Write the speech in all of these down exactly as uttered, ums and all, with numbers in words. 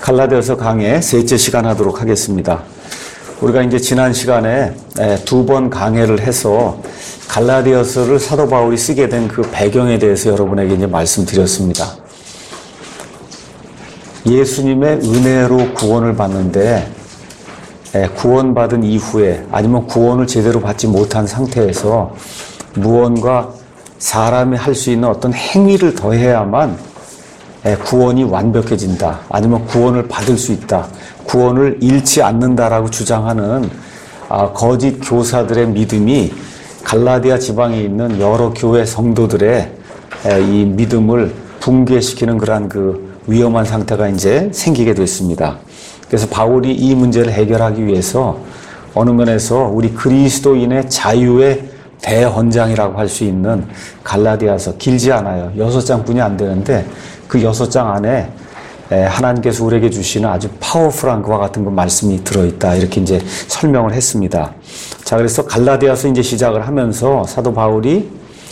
갈라디아서 강의 셋째 시간 하도록 하겠습니다. 우리가 이제 지난 시간에 두 번 강해를 해서 갈라디아서를 사도 바울이 쓰게 된 그 배경에 대해서 여러분에게 이제 말씀드렸습니다. 예수님의 은혜로 구원을 받는데 구원받은 이후에 아니면 구원을 제대로 받지 못한 상태에서 무언가 사람이 할 수 있는 어떤 행위를 더해야만 구원이 완벽해진다. 아니면 구원을 받을 수 있다. 구원을 잃지 않는다라고 주장하는 거짓 교사들의 믿음이 갈라디아 지방에 있는 여러 교회 성도들의 이 믿음을 붕괴시키는 그러한 그 위험한 상태가 이제 생기게 됐습니다. 그래서 바울이 이 문제를 해결하기 위해서 어느 면에서 우리 그리스도인의 자유의 대헌장이라고 할 수 있는 갈라디아서, 길지 않아요. 여섯 장뿐이 안 되는데 그 여섯 장 안에 하나님께서 우리에게 주시는 아주 파워풀한 그와 같은 그 말씀이 들어있다. 이렇게 이제 설명을 했습니다. 자, 그래서 갈라디아서 이제 시작을 하면서 사도 바울이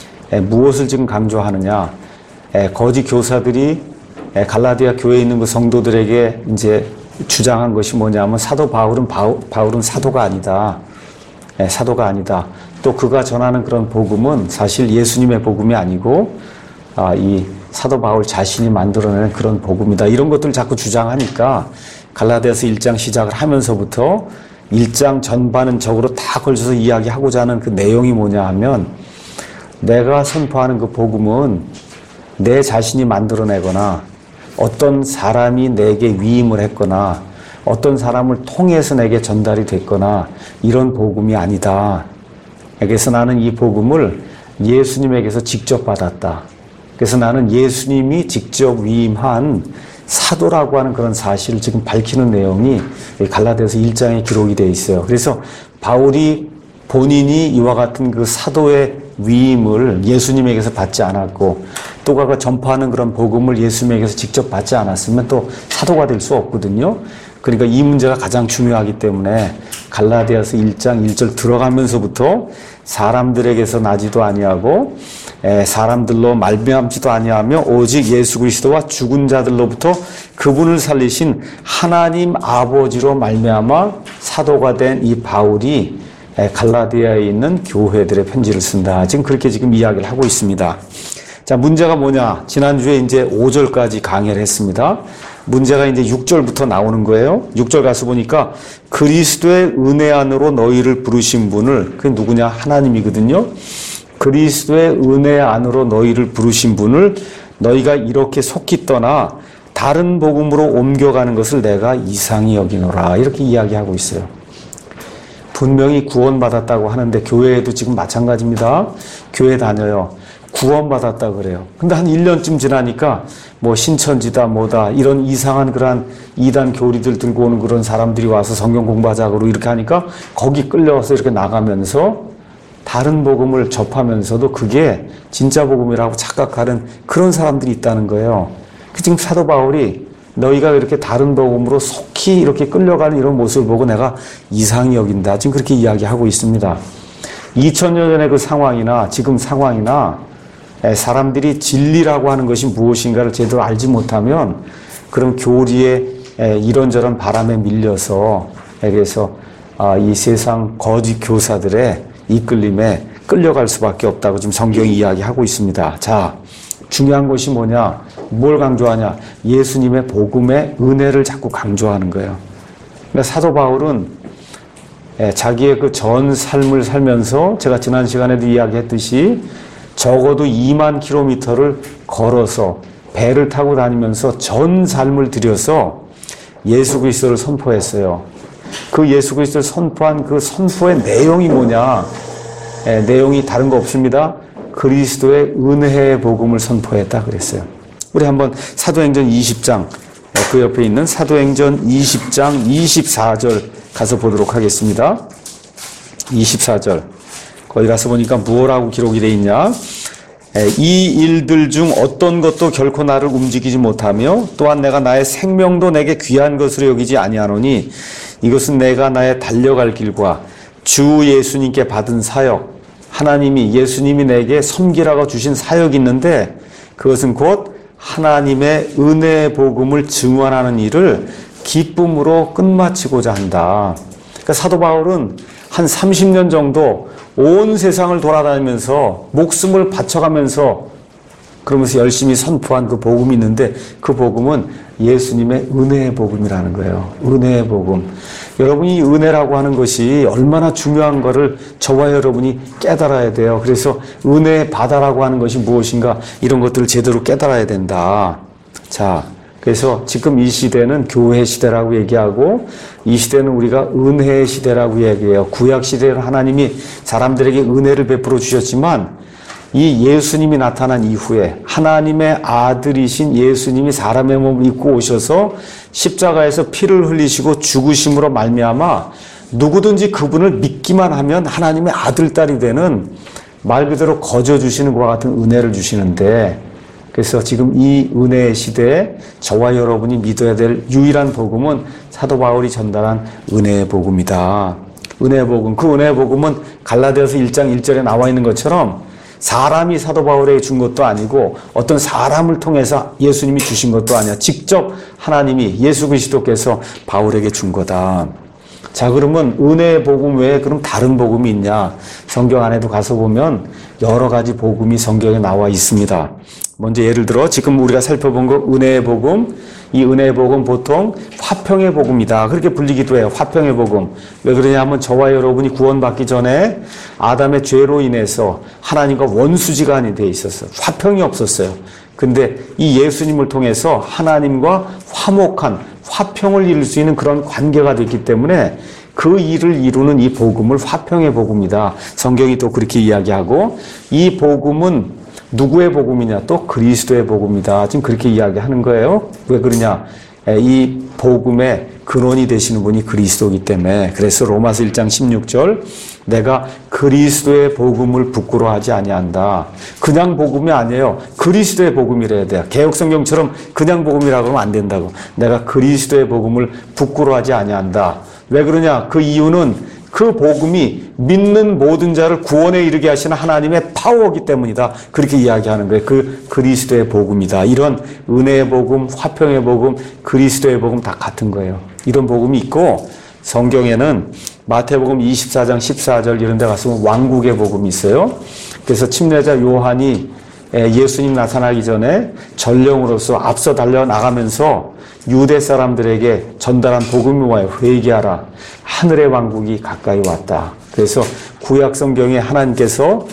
무엇을 지금 강조하느냐. 거짓 교사들이 갈라디아 교회에 있는 그 성도들에게 이제 주장한 것이 뭐냐면 사도 바울은 바울, 바울은 사도가 아니다. 사도가 아니다. 또 그가 전하는 그런 복음은 사실 예수님의 복음이 아니고 아, 이 사도 바울 자신이 만들어낸 그런 복음이다. 이런 것들을 자꾸 주장하니까 갈라디아서 일 장 시작을 하면서부터 일 장 전반은 적으로 다 걸쳐서 이야기하고자 하는 그 내용이 뭐냐 하면 내가 선포하는 그 복음은 내 자신이 만들어내거나 어떤 사람이 내게 위임을 했거나 어떤 사람을 통해서 내게 전달이 됐거나 이런 복음이 아니다. 그래서 나는 이 복음을 예수님에게서 직접 받았다. 그래서 나는 예수님이 직접 위임한 사도라고 하는 그런 사실을 지금 밝히는 내용이 갈라디아서 일 장에 기록이 되어 있어요. 그래서 바울이 본인이 이와 같은 그 사도의 위임을 예수님에게서 받지 않았고 또 그가 전파하는 그런 복음을 예수님에게서 직접 받지 않았으면 또 사도가 될 수 없거든요. 그러니까 이 문제가 가장 중요하기 때문에 갈라디아서 일 장 일 절 들어가면서부터 사람들에게서 나지도 아니하고 사람들로 말미암지도 아니하며 오직 예수 그리스도와 죽은 자들로부터 그분을 살리신 하나님 아버지로 말미암아 사도가 된 이 바울이 갈라디아에 있는 교회들의 편지를 쓴다. 지금 그렇게 지금 이야기를 하고 있습니다. 자, 문제가 뭐냐? 지난주에 이제 오 절까지 강의를 했습니다. 문제가 이제 육 절부터 나오는 거예요. 육 절 가서 보니까 그리스도의 은혜 안으로 너희를 부르신 분을, 그게 누구냐? 하나님이거든요. 그리스도의 은혜 안으로 너희를 부르신 분을 너희가 이렇게 속히 떠나 다른 복음으로 옮겨가는 것을 내가 이상히 여기노라. 이렇게 이야기하고 있어요. 분명히 구원받았다고 하는데 교회에도 지금 마찬가지입니다. 교회 다녀요. 구원받았다 그래요. 근데 한 일 년쯤 지나니까 뭐 신천지다 뭐다 이런 이상한 그런 이단 교리들 들고 오는 그런 사람들이 와서 성경 공부하자고 이렇게 하니까 거기 끌려와서 이렇게 나가면서 다른 복음을 접하면서도 그게 진짜 복음이라고 착각하는 그런 사람들이 있다는 거예요. 지금 사도 바울이 너희가 이렇게 다른 복음으로 속히 이렇게 끌려가는 이런 모습을 보고 내가 이상히 여긴다. 지금 그렇게 이야기하고 있습니다. 이천 년 전의 그 상황이나 지금 상황이나 사람들이 진리라고 하는 것이 무엇인가를 제대로 알지 못하면 그럼 교리에 이런저런 바람에 밀려서 그래서 이 세상 거짓 교사들의 이끌림에 끌려갈 수밖에 없다고 지금 성경이 이야기하고 있습니다. 자, 중요한 것이 뭐냐? 뭘 강조하냐? 예수님의 복음의 은혜를 자꾸 강조하는 거예요. 그러니까 사도 바울은 자기의 그 전 삶을 살면서 제가 지난 시간에도 이야기했듯이 적어도 이만 킬로미터를 걸어서 배를 타고 다니면서 전 삶을 들여서 예수 그리스도를 선포했어요. 그 예수 그리스도를 선포한 그 선포의 내용이 뭐냐? 에, 내용이 다른 거 없습니다. 그리스도의 은혜의 복음을 선포했다 그랬어요. 우리 한번 사도행전 이십 장, 그 옆에 있는 사도행전 이십 장 이십사 절 가서 보도록 하겠습니다. 이십사 절. 거기 가서 보니까 무엇라고 기록이 되어 있냐? 이 일들 중 어떤 것도 결코 나를 움직이지 못하며 또한 내가 나의 생명도 내게 귀한 것으로 여기지 아니하노니 이것은 내가 나의 달려갈 길과 주 예수님께 받은 사역, 하나님이 예수님이 내게 섬기라고 주신 사역이 있는데 그것은 곧 하나님의 은혜의 복음을 증언하는 일을 기쁨으로 끝마치고자 한다. 그러니까 사도 바울은 한 삼십 년 정도 온 세상을 돌아다니면서 목숨을 바쳐가면서 그러면서 열심히 선포한 그 복음이 있는데 그 복음은 예수님의 은혜의 복음이라는 거예요. 은혜의 복음. 여러분이 은혜라고 하는 것이 얼마나 중요한 것을 저와 여러분이 깨달아야 돼요. 그래서 은혜의 바다라고 하는 것이 무엇인가 이런 것들을 제대로 깨달아야 된다. 자, 그래서 지금 이 시대는 교회 시대라고 얘기하고 이 시대는 우리가 은혜의 시대라고 얘기해요. 구약 시대는 하나님이 사람들에게 은혜를 베풀어 주셨지만 이 예수님이 나타난 이후에 하나님의 아들이신 예수님이 사람의 몸을 입고 오셔서 십자가에서 피를 흘리시고 죽으심으로 말미암아 누구든지 그분을 믿기만 하면 하나님의 아들, 딸이 되는 말 그대로 거저 주시는 것과 같은 은혜를 주시는데 그래서 지금 이 은혜의 시대에 저와 여러분이 믿어야 될 유일한 복음은 사도 바울이 전달한 은혜의 복음이다. 은혜의 복음. 그 은혜의 복음은 갈라디아서 일 장 일 절에 나와 있는 것처럼 사람이 사도 바울에게 준 것도 아니고 어떤 사람을 통해서 예수님이 주신 것도 아니야. 직접 하나님이 예수 그리스도께서 바울에게 준 거다. 자, 그러면 은혜의 복음 외에 그럼 다른 복음이 있냐? 성경 안에도 가서 보면 여러 가지 복음이 성경에 나와 있습니다. 먼저 예를 들어 지금 우리가 살펴본 거 은혜의 복음, 이 은혜의 복음 보통 화평의 복음이다. 그렇게 불리기도 해요. 화평의 복음. 왜 그러냐면 저와 여러분이 구원받기 전에 아담의 죄로 인해서 하나님과 원수지간이 돼 있었어요. 화평이 없었어요. 근데 이 예수님을 통해서 하나님과 화목한 화평을 이룰 수 있는 그런 관계가 됐기 때문에 그 일을 이루는 이 복음을 화평의 복음이다. 성경이 또 그렇게 이야기하고 이 복음은 누구의 복음이냐? 또 그리스도의 복음이다. 지금 그렇게 이야기하는 거예요. 왜 그러냐? 이 복음의 근원이 되시는 분이 그리스도이기 때문에. 그래서 로마서 일 장 십육 절 내가 그리스도의 복음을 부끄러워하지 아니한다. 그냥 복음이 아니에요. 그리스도의 복음이래야 돼요. 개역성경처럼 그냥 복음이라고 하면 안 된다고. 내가 그리스도의 복음을 부끄러워하지 아니한다. 왜 그러냐? 그 이유는 그 복음이 믿는 모든 자를 구원에 이르게 하시는 하나님의 파워이기 때문이다. 그렇게 이야기하는 거예요. 그 그리스도의 복음이다. 이런 은혜의 복음, 화평의 복음, 그리스도의 복음 다 같은 거예요. 이런 복음이 있고 성경에는 마태복음 이십사 장 십사 절 이런 데 가서 왕국의 복음이 있어요. 그래서 침례자 요한이 예수님 나타나기 전에 전령으로서 앞서 달려나가면서 유대 사람들에게 전달한 복음이 뭐예요? 회개하라. 하늘의 왕국이 가까이 왔다. 그래서 구약 성경에 하나님께서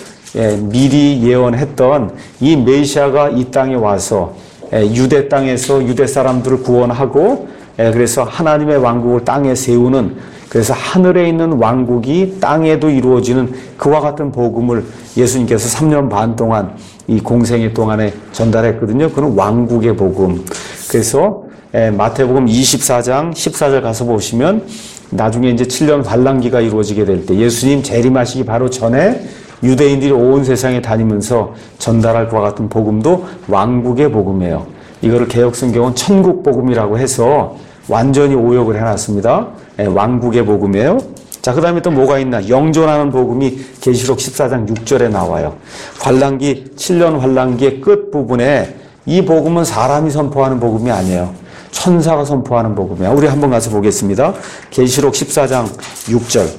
미리 예언했던 이 메시아가 이 땅에 와서 유대 땅에서 유대 사람들을 구원하고 그래서 하나님의 왕국을 땅에 세우는 그래서 하늘에 있는 왕국이 땅에도 이루어지는 그와 같은 복음을 예수님께서 삼 년 반 동안 이 공생애 동안에 전달했거든요. 그건 왕국의 복음. 그래서 마태복음 이십사 장 십사 절 가서 보시면 나중에 이제 칠 년 환란기가 이루어지게 될 때 예수님 재림하시기 바로 전에 유대인들이 온 세상에 다니면서 전달할 것과 같은 복음도 왕국의 복음이에요. 이거를 개역성경은 천국 복음이라고 해서 완전히 오역을 해놨습니다. 왕국의 복음이에요. 자, 그 다음에 또 뭐가 있나? 영존하는 복음이 계시록 십사 장 육 절에 나와요. 환란기, 칠 년 환란기의 끝부분에 이 복음은 사람이 선포하는 복음이 아니에요. 천사가 선포하는 복음이야. 우리 한번 가서 보겠습니다. 계시록 십사 장 육 절.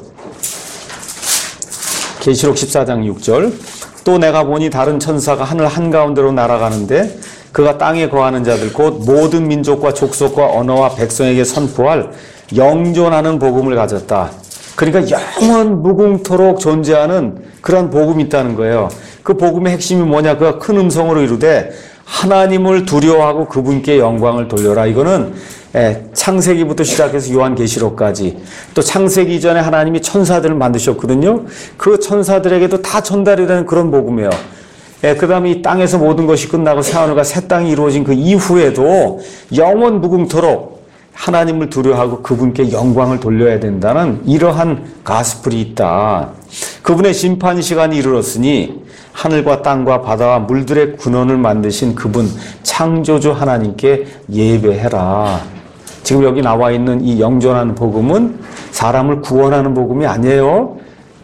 계시록 십사 장 육 절. 또 내가 보니 다른 천사가 하늘 한가운데로 날아가는데 그가 땅에 거하는 자들 곧 모든 민족과 족속과 언어와 백성에게 선포할 영존하는 복음을 가졌다. 그러니까 영원 무궁토록 존재하는 그런 복음이 있다는 거예요. 그 복음의 핵심이 뭐냐? 그가 큰 음성으로 이르되 하나님을 두려워하고 그분께 영광을 돌려라. 이거는 창세기부터 시작해서 요한계시록까지 또 창세기 이전에 하나님이 천사들을 만드셨거든요. 그 천사들에게도 다 전달이 되는 그런 복음이에요. 그 다음에 이 땅에서 모든 것이 끝나고 새하늘과 새 땅이 이루어진 그 이후에도 영원 무궁토록 하나님을 두려워하고 그분께 영광을 돌려야 된다는 이러한 가스플이 있다. 그분의 심판 시간이 이르렀으니 하늘과 땅과 바다와 물들의 근원을 만드신 그분 창조주 하나님께 예배해라. 지금 여기 나와 있는 이 영존하는 복음은 사람을 구원하는 복음이 아니에요.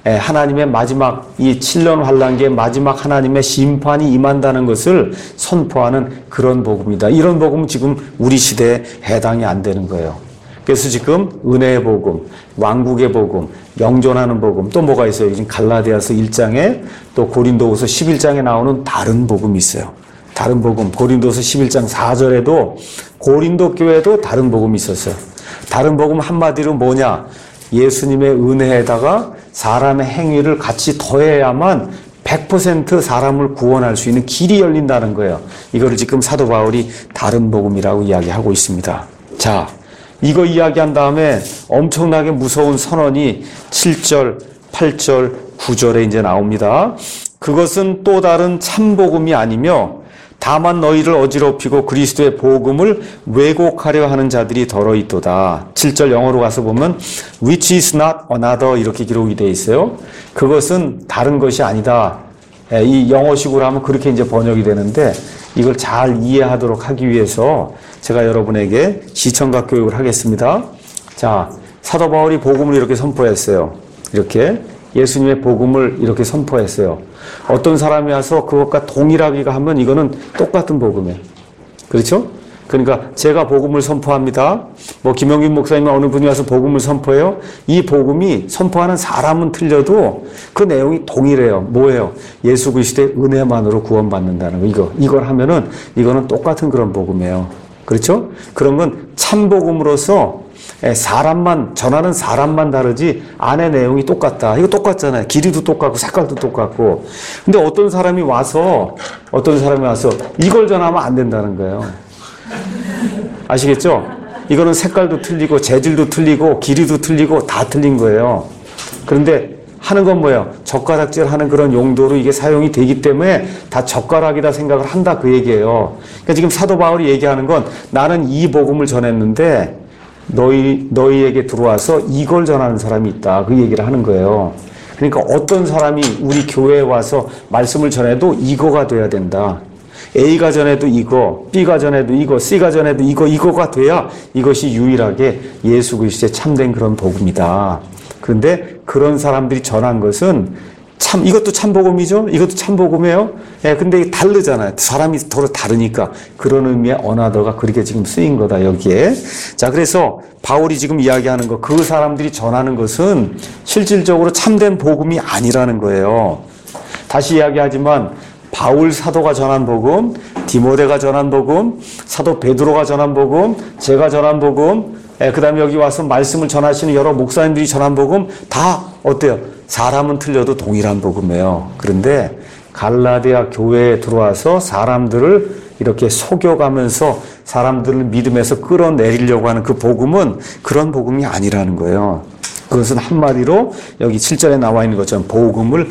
하나님의 마지막 이 칠 년 환란기의 마지막 하나님의 심판이 임한다는 것을 선포하는 그런 복음이다. 이런 복음은 지금 우리 시대에 해당이 안 되는 거예요. 그래서 지금 은혜의 복음, 왕국의 복음, 영존하는 복음, 또 뭐가 있어요? 지금 갈라디아서 일 장에 또 고린도후서 십일 장에 나오는 다른 복음이 있어요. 다른 복음, 고린도서 십일 장 사 절에도 고린도 교회도 다른 복음이 있었어요. 다른 복음 한마디로 뭐냐? 예수님의 은혜에다가 사람의 행위를 같이 더해야만 백 퍼센트 사람을 구원할 수 있는 길이 열린다는 거예요. 이거를 지금 사도 바울이 다른 복음이라고 이야기하고 있습니다. 자, 이거 이야기한 다음에 엄청나게 무서운 선언이 칠 절, 팔 절, 구 절에 이제 나옵니다. 그것은 또 다른 참복음이 아니며 다만 너희를 어지럽히고 그리스도의 복음을 왜곡하려 하는 자들이 더러 있도다. 칠 절 영어로 가서 보면 which is not another 이렇게 기록이 되어 있어요. 그것은 다른 것이 아니다. 이 영어식으로 하면 그렇게 이제 번역이 되는데 이걸 잘 이해하도록 하기 위해서 제가 여러분에게 시청각 교육을 하겠습니다. 자, 사도 바울이 복음을 이렇게 선포했어요. 이렇게 예수님의 복음을 이렇게 선포했어요. 어떤 사람이 와서 그것과 동일하기가 하면 이거는 똑같은 복음이에요. 그렇죠? 그러니까 제가 복음을 선포합니다. 뭐 김영균 목사님 어느 분이 와서 복음을 선포해요. 이 복음이 선포하는 사람은 틀려도 그 내용이 동일해요. 뭐예요? 예수 그리스도의 은혜만으로 구원받는다는 거. 이거 이걸 하면은 이거는 똑같은 그런 복음이에요. 그렇죠? 그런 건 참 복음으로서 사람만 전하는 사람만 다르지 안의 내용이 똑같다. 이거 똑같잖아요. 길이도 똑같고 색깔도 똑같고. 근데 어떤 사람이 와서 어떤 사람이 와서 이걸 전하면 안 된다는 거예요. 아시겠죠? 이거는 색깔도 틀리고 재질도 틀리고 길이도 틀리고 다 틀린 거예요. 그런데 하는 건 뭐예요? 젓가락질 하는 그런 용도로 이게 사용이 되기 때문에 다 젓가락이다 생각을 한다 그 얘기예요. 그러니까 지금 사도 바울이 얘기하는 건 나는 이 복음을 전했는데 너희, 너희에게 들어와서 이걸 전하는 사람이 있다. 그 얘기를 하는 거예요. 그러니까 어떤 사람이 우리 교회에 와서 말씀을 전해도 이거가 돼야 된다. A가 전해도 이거, B가 전해도 이거, C가 전해도 이거, 이거가 돼야 이것이 유일하게 예수 그리스도의 참된 그런 복음이다. 그런데 그런 사람들이 전한 것은 참, 이것도 참복음이죠? 이것도 참복음이에요? 예, 근데 다르잖아요. 사람이 서로 다르니까. 그런 의미의 어나더가 그렇게 지금 쓰인 거다, 여기에. 자, 그래서 바울이 지금 이야기하는 거, 그 사람들이 전하는 것은 실질적으로 참된 복음이 아니라는 거예요. 다시 이야기하지만, 바울 사도가 전한 복음, 디모데가 전한 복음, 사도 베드로가 전한 복음, 제가 전한 복음, 예, 그 다음에 여기 와서 말씀을 전하시는 여러 목사님들이 전한 복음, 다 어때요? 사람은 틀려도 동일한 복음이에요. 그런데 갈라디아 교회에 들어와서 사람들을 이렇게 속여가면서 사람들을 믿음에서 끌어내리려고 하는 그 복음은 그런 복음이 아니라는 거예요. 그것은 한마디로 여기 칠 절에 나와 있는 것처럼 복음을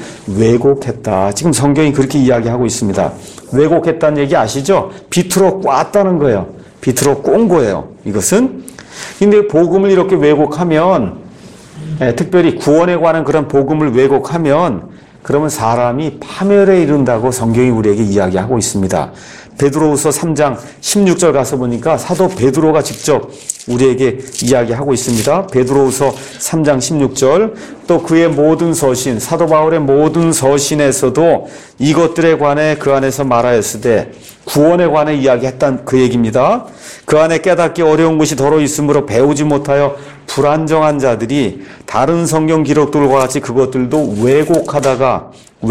왜곡했다. 지금 성경이 그렇게 이야기하고 있습니다. 왜곡했다는 얘기 아시죠? 비틀어 꽈다는 거예요. 비틀어 꼰 거예요. 이것은. 근데 복음을 이렇게 왜곡하면 예, 특별히 구원에 관한 그런 복음을 왜곡하면 그러면 사람이 파멸에 이른다고 성경이 우리에게 이야기하고 있습니다. 베드로후서 삼 장 십육 절 가서 보니까 사도 베드로가 직접 우리에게 이야기하고 있습니다. 베드로후서 삼 장 십육 절 또 그의 모든 서신, 사도 바울의 모든 서신에서도 이것들에 관해 그 안에서 말하였으되 구원에 관해 이야기했던 그 얘기입니다. 그 안에 깨닫기 어려운 것이 더러 있으므로 배우지 못하여 불안정한 자들이 다른 성경 기록들과 같이 그것들도 왜곡하다가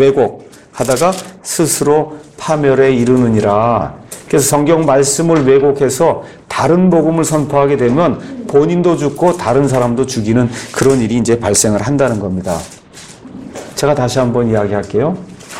왜곡하다가 스스로 파멸에 이르느니라. 그래서 성경 말씀을 왜곡해서 다른 복음을 선포하게 되면 본인도 죽고 다른 사람도 죽이는 그런 일이 이제 발생을 한다는 겁니다. 제가 다시 한번 이야기할게요.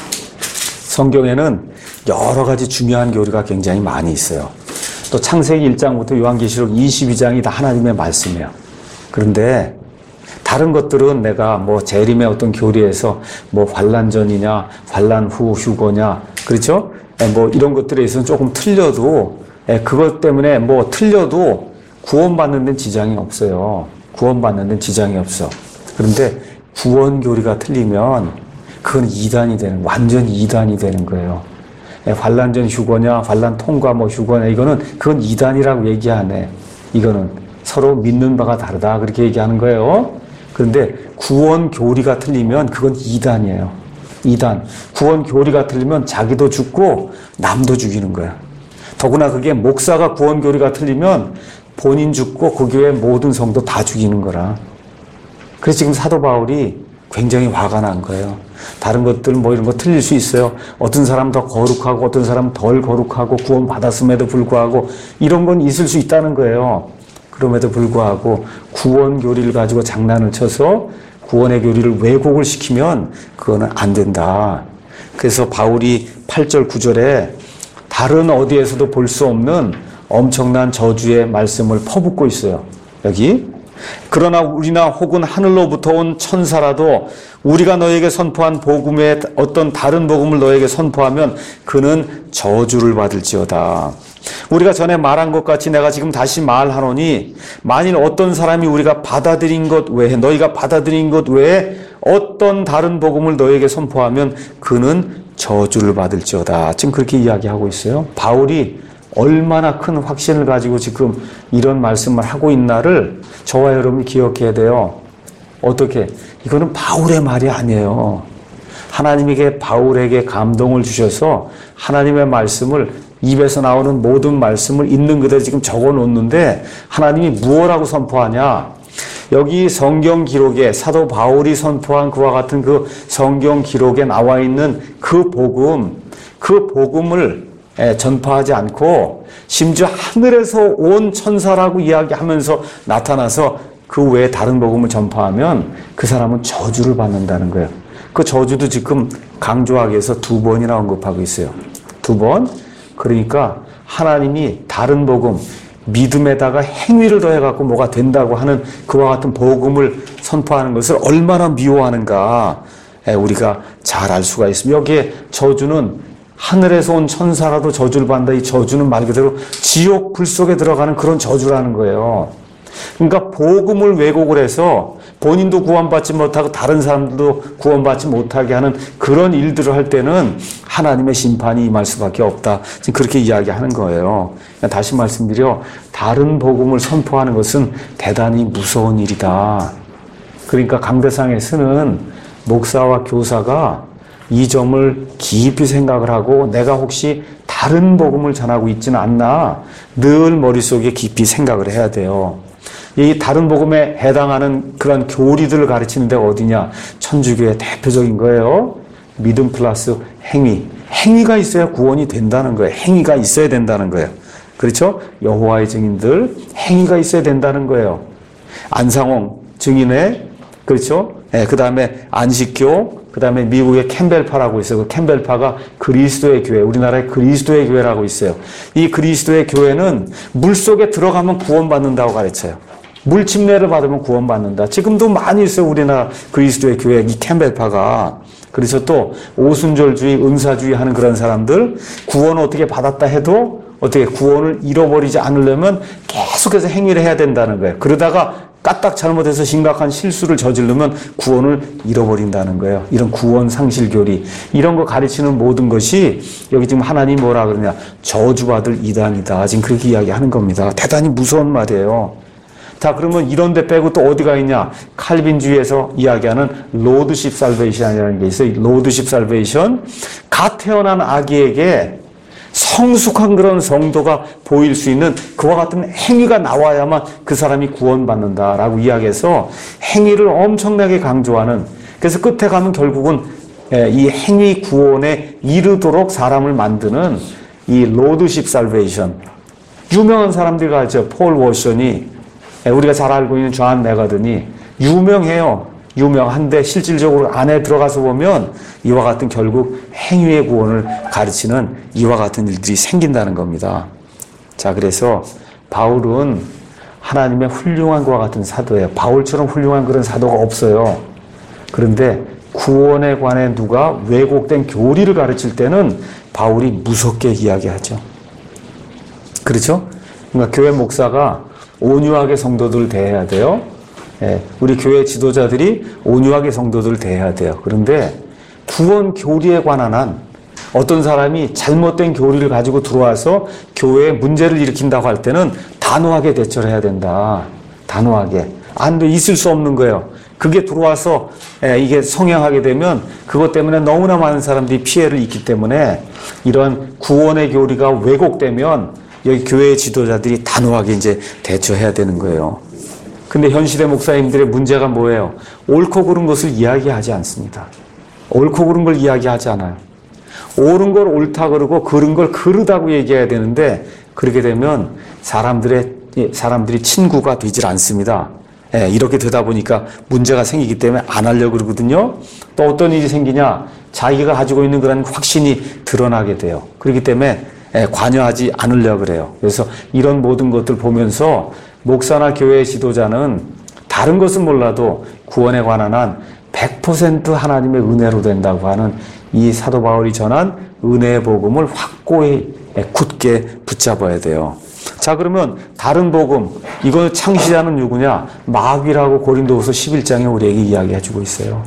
성경에는 여러 가지 중요한 교리가 굉장히 많이 있어요. 또 창세기 일 장부터 요한계시록 이십이 장이 다 하나님의 말씀이에요. 그런데 다른 것들은 내가 뭐 재림의 어떤 교리에서 뭐 환란 전이냐, 환란 후 휴거냐, 그렇죠? 뭐 이런 것들에 있어서는 조금 틀려도 그것 때문에 뭐 틀려도 구원받는 데는 지장이 없어요. 구원받는 데는 지장이 없어. 그런데 구원 교리가 틀리면 그건 이단이 되는, 완전 이단이 되는 거예요. 환란 전 휴거냐, 환란 통과 뭐 휴거냐, 이거는 그건 이단이라고 얘기하네. 이거는 서로 믿는 바가 다르다 그렇게 얘기하는 거예요. 그런데 구원 교리가 틀리면 그건 이단이에요. 이단. 구원 교리가 틀리면 자기도 죽고 남도 죽이는 거야. 더구나 그게 목사가 구원 교리가 틀리면 본인 죽고 그 교회 모든 성도 다 죽이는 거라. 그래서 지금 사도 바울이 굉장히 화가 난 거예요. 다른 것들 뭐 이런 거 틀릴 수 있어요. 어떤 사람 더 거룩하고 어떤 사람 덜 거룩하고 구원 받았음에도 불구하고 이런 건 있을 수 있다는 거예요. 그럼에도 불구하고 구원 교리를 가지고 장난을 쳐서 구원의 교리를 왜곡을 시키면 그거는 안 된다. 그래서 바울이 팔 절 구 절에 다른 어디에서도 볼 수 없는 엄청난 저주의 말씀을 퍼붓고 있어요. 여기 그러나 우리나 혹은 하늘로부터 온 천사라도 우리가 너에게 선포한 복음의 어떤 다른 복음을 너에게 선포하면 그는 저주를 받을지어다. 우리가 전에 말한 것 같이 내가 지금 다시 말하노니 만일 어떤 사람이 우리가 받아들인 것 외에 너희가 받아들인 것 외에 어떤 다른 복음을 너에게 선포하면 그는 저주를 받을지어다. 지금 그렇게 이야기하고 있어요. 바울이 얼마나 큰 확신을 가지고 지금 이런 말씀을 하고 있나를 저와 여러분이 기억해야 돼요. 어떻게? 이거는 바울의 말이 아니에요. 하나님에게 바울에게 감동을 주셔서 하나님의 말씀을 입에서 나오는 모든 말씀을 있는 그대로 지금 적어 놓는데 하나님이 무엇라고 선포하냐? 여기 성경 기록에 사도 바울이 선포한 그와 같은 그 성경 기록에 나와 있는 그 복음, 그 복음을 전파하지 않고 심지어 하늘에서 온 천사라고 이야기하면서 나타나서 그 외에 다른 복음을 전파하면 그 사람은 저주를 받는다는 거예요. 그 저주도 지금 강조하기 위해서 두 번이나 언급하고 있어요. 두 번. 그러니까 하나님이 다른 복음, 믿음에다가 행위를 더해갖고 뭐가 된다고 하는 그와 같은 복음을 선포하는 것을 얼마나 미워하는가 우리가 잘 알 수가 있습니다. 여기에 저주는 하늘에서 온 천사라도 저주를 받는다. 이 저주는 말 그대로 지옥 불 속에 들어가는 그런 저주라는 거예요. 그러니까 복음을 왜곡을 해서 본인도 구원받지 못하고 다른 사람들도 구원받지 못하게 하는 그런 일들을 할 때는 하나님의 심판이 임할 수밖에 없다. 지금 그렇게 이야기하는 거예요. 다시 말씀드려 다른 복음을 선포하는 것은 대단히 무서운 일이다. 그러니까 강대상에 쓰는 목사와 교사가 이 점을 깊이 생각을 하고 내가 혹시 다른 복음을 전하고 있지는 않나 늘 머릿속에 깊이 생각을 해야 돼요. 이 다른 복음에 해당하는 그런 교리들을 가르치는 데가 어디냐? 천주교의 대표적인 거예요. 믿음 플러스 행위. 행위가 있어야 구원이 된다는 거예요. 행위가 있어야 된다는 거예요. 그렇죠? 여호와의 증인들 행위가 있어야 된다는 거예요. 안상홍 증인의 그렇죠? 네, 그 다음에 안식교, 그 다음에 미국의 캠벨파라고 있어요. 그 캠벨파가 그리스도의 교회, 우리나라의 그리스도의 교회라고 있어요. 이 그리스도의 교회는 물속에 들어가면 구원받는다고 가르쳐요. 물 침례를 받으면 구원받는다. 지금도 많이 있어요. 우리나라 그리스도의 교회, 이 캠벨파가. 그래서 또 오순절주의, 은사주의 하는 그런 사람들 구원을 어떻게 받았다 해도 어떻게 구원을 잃어버리지 않으려면 계속해서 행위를 해야 된다는 거예요. 그러다가 까딱 잘못해서 심각한 실수를 저지르면 구원을 잃어버린다는 거예요. 이런 구원 상실 교리, 이런 거 가르치는 모든 것이 여기 지금 하나님 뭐라 그러냐? 저주받을 이단이다. 지금 그렇게 이야기하는 겁니다. 대단히 무서운 말이에요. 자, 그러면 이런 데 빼고 또 어디가 있냐? 칼빈주의에서 이야기하는 로드십 살베이션이라는 게 있어요. 로드십 살베이션. 갓 태어난 아기에게 성숙한 그런 성도가 보일 수 있는 그와 같은 행위가 나와야만 그 사람이 구원받는다라고 이야기해서 행위를 엄청나게 강조하는, 그래서 끝에 가면 결국은 이 행위 구원에 이르도록 사람을 만드는 이 로드십 살베이션. 유명한 사람들 가죠. 폴 워션이, 우리가 잘 알고 있는 존 메가든이 유명해요. 유명한데 실질적으로 안에 들어가서 보면 이와 같은 결국 행위의 구원을 가르치는 이와 같은 일들이 생긴다는 겁니다. 자, 그래서 바울은 하나님의 훌륭한 것과 같은 사도예요. 바울처럼 훌륭한 그런 사도가 없어요. 그런데 구원에 관해 누가 왜곡된 교리를 가르칠 때는 바울이 무섭게 이야기하죠. 그렇죠? 그러니까 교회 목사가 온유하게 성도들을 대해야 돼요. 예, 우리 교회 지도자들이 온유하게 성도들을 대해야 돼요. 그런데 구원 교리에 관한 한 어떤 사람이 잘못된 교리를 가지고 들어와서 교회에 문제를 일으킨다고 할 때는 단호하게 대처를 해야 된다. 단호하게. 안 돼, 있을 수 없는 거예요. 그게 들어와서 이게 성행하게 되면 그것 때문에 너무나 많은 사람들이 피해를 입기 때문에 이런 구원의 교리가 왜곡되면 여기 교회의 지도자들이 단호하게 이제 대처해야 되는 거예요. 근데 현 시대 목사님들의 문제가 뭐예요? 옳고 그른 것을 이야기하지 않습니다. 옳고 그른 걸 이야기하지 않아요. 옳은 걸 옳다 그러고 그른 걸 그르다고 얘기해야 되는데 그렇게 되면 사람들의 사람들이 친구가 되질 않습니다. 예, 이렇게 되다 보니까 문제가 생기기 때문에 안 하려고 그러거든요. 또 어떤 일이 생기냐? 자기가 가지고 있는 그런 확신이 드러나게 돼요. 그렇기 때문에 예, 관여하지 않으려고 그래요. 그래서 이런 모든 것들 보면서 목사나 교회 지도자는 다른 것은 몰라도 구원에 관한 한 백 퍼센트 하나님의 은혜로 된다고 하는 이 사도 바울이 전한 은혜의 복음을 확고히 굳게 붙잡아야 돼요. 자, 그러면 다른 복음, 이거 창시자는 누구냐? 마귀라고 고린도후서 십일 장에 우리에게 이야기해 주고 있어요.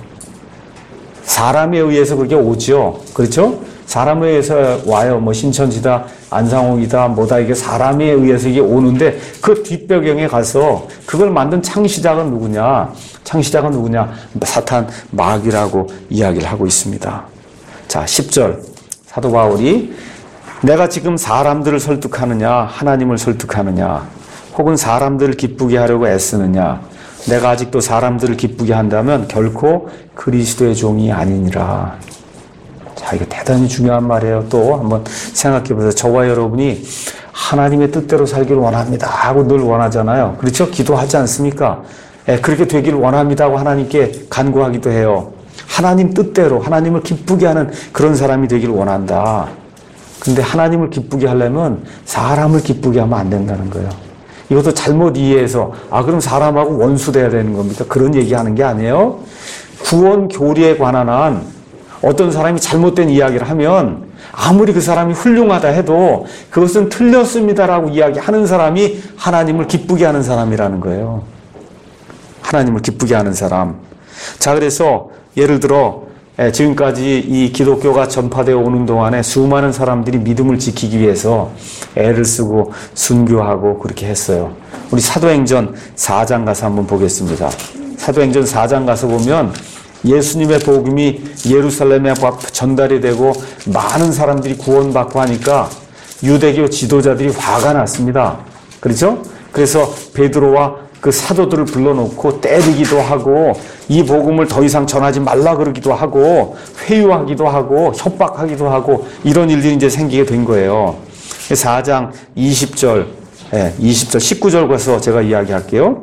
사람에 의해서 그게 오죠. 그렇죠? 사람에 의해서 와요. 뭐 신천지다, 안상홍이다, 뭐다, 이게 사람에 의해서 이게 오는데 그 뒷배경에 가서 그걸 만든 창시자가 누구냐? 창시자가 누구냐? 사탄, 마귀라고 이야기를 하고 있습니다. 자, 십 절. 사도 바울이 내가 지금 사람들을 설득하느냐, 하나님을 설득하느냐, 혹은 사람들을 기쁘게 하려고 애쓰느냐, 내가 아직도 사람들을 기쁘게 한다면 결코 그리스도의 종이 아니니라. 자, 이거 대단히 중요한 말이에요. 또 한번 생각해 보세요. 저와 여러분이 하나님의 뜻대로 살기를 원합니다 하고 늘 원하잖아요. 그렇죠? 기도하지 않습니까? 예, 그렇게 되기를 원합니다 하고 하나님께 간구하기도 해요. 하나님 뜻대로 하나님을 기쁘게 하는 그런 사람이 되기를 원한다. 근데 하나님을 기쁘게 하려면 사람을 기쁘게 하면 안 된다는 거예요. 이것도 잘못 이해해서 아 그럼 사람하고 원수 돼야 되는 겁니까? 그런 얘기하는 게 아니에요. 구원 교리에 관한 한 어떤 사람이 잘못된 이야기를 하면 아무리 그 사람이 훌륭하다 해도 그것은 틀렸습니다라고 이야기하는 사람이 하나님을 기쁘게 하는 사람이라는 거예요. 하나님을 기쁘게 하는 사람. 자, 그래서 예를 들어 지금까지 이 기독교가 전파되어 오는 동안에 수많은 사람들이 믿음을 지키기 위해서 애를 쓰고 순교하고 그렇게 했어요. 우리 사도행전 사 장 가서 한번 보겠습니다. 사도행전 사 장 가서 보면 예수님의 복음이 예루살렘에 전달이 되고 많은 사람들이 구원받고 하니까 유대교 지도자들이 화가 났습니다. 그렇죠? 그래서 베드로와 그 사도들을 불러놓고 때리기도 하고 이 복음을 더 이상 전하지 말라 그러기도 하고 회유하기도 하고 협박하기도 하고 이런 일들이 이제 생기게 된 거예요. 사 장 이십 절, 이십 절, 십구 절 가서 제가 이야기할게요.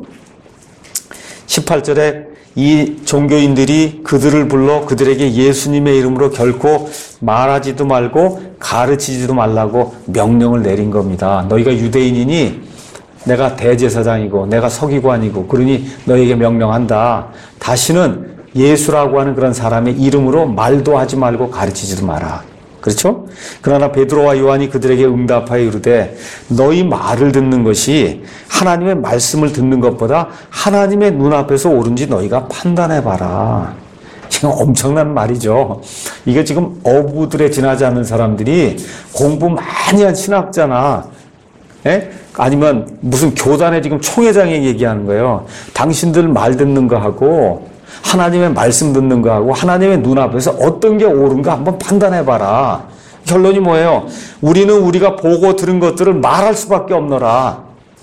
십팔 절에 이 종교인들이 그들을 불러 그들에게 예수님의 이름으로 결코 말하지도 말고 가르치지도 말라고 명령을 내린 겁니다. 너희가 유대인이니 내가 대제사장이고 내가 서기관이고 그러니 너에게 명령한다. 다시는 예수라고 하는 그런 사람의 이름으로 말도 하지 말고 가르치지도 마라. 그렇죠? 그러나 베드로와 요한이 그들에게 응답하여 이르되 너희 말을 듣는 것이 하나님의 말씀을 듣는 것보다 하나님의 눈앞에서 옳은지 너희가 판단해봐라. 지금 엄청난 말이죠. 이게 지금 어부들에 지나지 않는 사람들이 공부 많이 한 신학자나 예? 아니면 무슨 교단의 지금 총회장이 얘기하는 거예요. 당신들 말 듣는 거 하고 하나님의 말씀 듣는 거 하고 하나님의 눈앞에서 어떤 게 옳은가 한번 판단해봐라. 결론이 뭐예요? 우리는 우리가 보고 들은 것들을 말할 수밖에 없노라.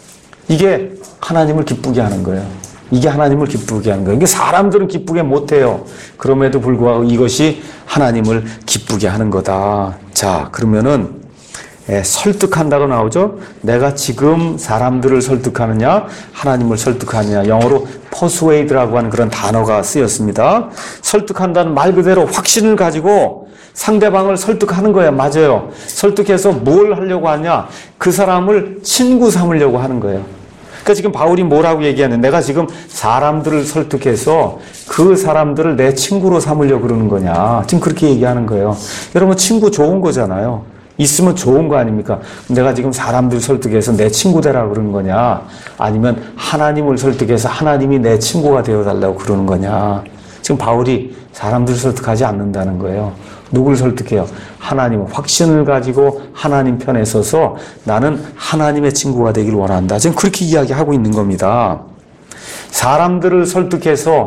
이게 하나님을 기쁘게 하는 거예요. 이게 하나님을 기쁘게 하는 거예요. 이게 사람들은 기쁘게 못해요. 그럼에도 불구하고 이것이 하나님을 기쁘게 하는 거다. 자, 그러면은 예, 설득한다고 나오죠. 내가 지금 사람들을 설득하느냐 하나님을 설득하느냐. 영어로 persuade라고 하는 그런 단어가 쓰였습니다. 설득한다는 말 그대로 확신을 가지고 상대방을 설득하는 거예요. 맞아요. 설득해서 뭘 하려고 하냐. 그 사람을 친구 삼으려고 하는 거예요. 그러니까 지금 바울이 뭐라고 얘기하는, 내가 지금 사람들을 설득해서 그 사람들을 내 친구로 삼으려고 그러는 거냐. 지금 그렇게 얘기하는 거예요. 여러분 친구 좋은 거잖아요. 있으면 좋은 거 아닙니까? 내가 지금 사람들 설득해서 내 친구 되라고 그러는 거냐? 아니면 하나님을 설득해서 하나님이 내 친구가 되어달라고 그러는 거냐? 지금 바울이 사람들을 설득하지 않는다는 거예요. 누구를 설득해요? 하나님. 확신을 가지고 하나님 편에 서서 나는 하나님의 친구가 되길 원한다. 지금 그렇게 이야기하고 있는 겁니다. 사람들을 설득해서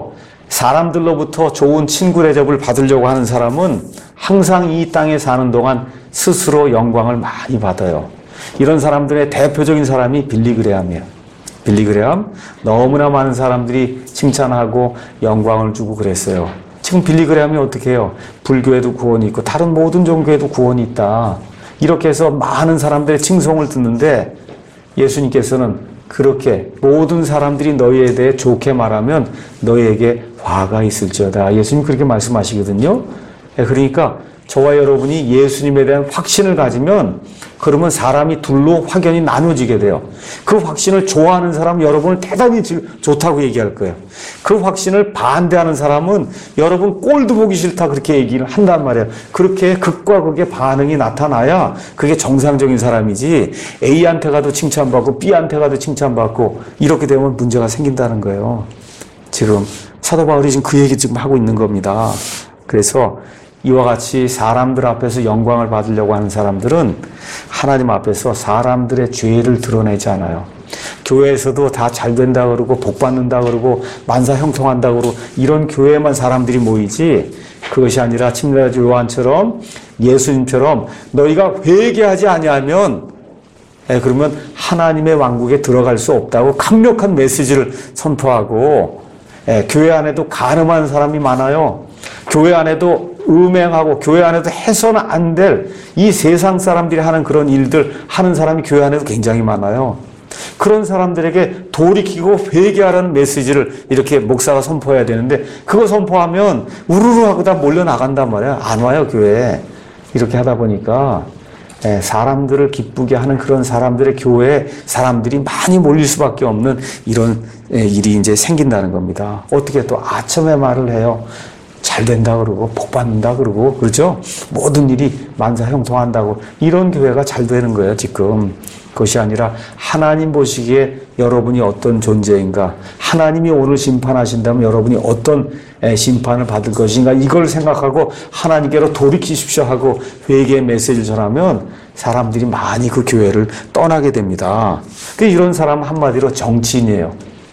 사람들로부터 좋은 친구 대접을 받으려고 하는 사람은 항상 이 땅에 사는 동안 스스로 영광을 많이 받아요. 이런 사람들의 대표적인 사람이 빌리 그레함이에요. 빌리 그레함, 너무나 많은 사람들이 칭찬하고 영광을 주고 그랬어요. 지금 빌리 그레함이 어떻게 해요? 불교에도 구원이 있고 다른 모든 종교에도 구원이 있다. 이렇게 해서 많은 사람들의 칭송을 듣는데 예수님께서는 그렇게 모든 사람들이 너희에 대해 좋게 말하면 너희에게 화가 있을지어다. 예수님 그렇게 말씀하시거든요. 그러니까 저와 여러분이 예수님에 대한 확신을 가지면 그러면 사람이 둘로 확연히 나눠지게 돼요. 그 확신을 좋아하는 사람은 여러분을 대단히 좋다고 얘기할 거예요. 그 확신을 반대하는 사람은 여러분 꼴도 보기 싫다 그렇게 얘기를 한단 말이에요. 그렇게 극과 극의 반응이 나타나야 그게 정상적인 사람이지 A한테 가도 칭찬받고 B한테 가도 칭찬받고 이렇게 되면 문제가 생긴다는 거예요. 지금 사도 바울이 지금 그 얘기 지금 하고 있는 겁니다. 그래서 이와 같이 사람들 앞에서 영광을 받으려고 하는 사람들은 하나님 앞에서 사람들의 죄를 드러내지 않아요. 교회에서도 다 잘 된다 그러고 복 받는다 그러고 만사 형통한다 그러고 이런 교회에만 사람들이 모이지 그것이 아니라 침례자 요한처럼 예수님처럼 너희가 회개하지 아니하면 예, 그러면 하나님의 왕국에 들어갈 수 없다고 강력한 메시지를 선포하고 예, 교회 안에도 간음하는 사람이 많아요. 교회 안에도 음행하고 교회 안에도 해서는 안 될 이 세상 사람들이 하는 그런 일들 하는 사람이 교회 안에도 굉장히 많아요. 그런 사람들에게 돌이키고 회개하라는 메시지를 이렇게 목사가 선포해야 되는데 그거 선포하면 우르르 하고 다 몰려 나간단 말이야. 안 와요 교회에. 이렇게 하다 보니까 사람들을 기쁘게 하는 그런 사람들의 교회에 사람들이 많이 몰릴 수밖에 없는 이런 일이 이제 생긴다는 겁니다. 어떻게 또 아첨의 말을 해요. 잘 된다 그러고 복 받는다 그러고 그렇죠? 모든 일이 만사 형통한다고 이런 교회가 잘 되는 거예요 지금. 그것이 아니라 하나님 보시기에 여러분이 어떤 존재인가, 하나님이 오늘 심판하신다면 여러분이 어떤 심판을 받을 것인가 이걸 생각하고 하나님께로 돌이키십시오 하고 회개의 메시지를 전하면 사람들이 많이 그 교회를 떠나게 됩니다. 이런 사람은 한마디로 정치인이에요.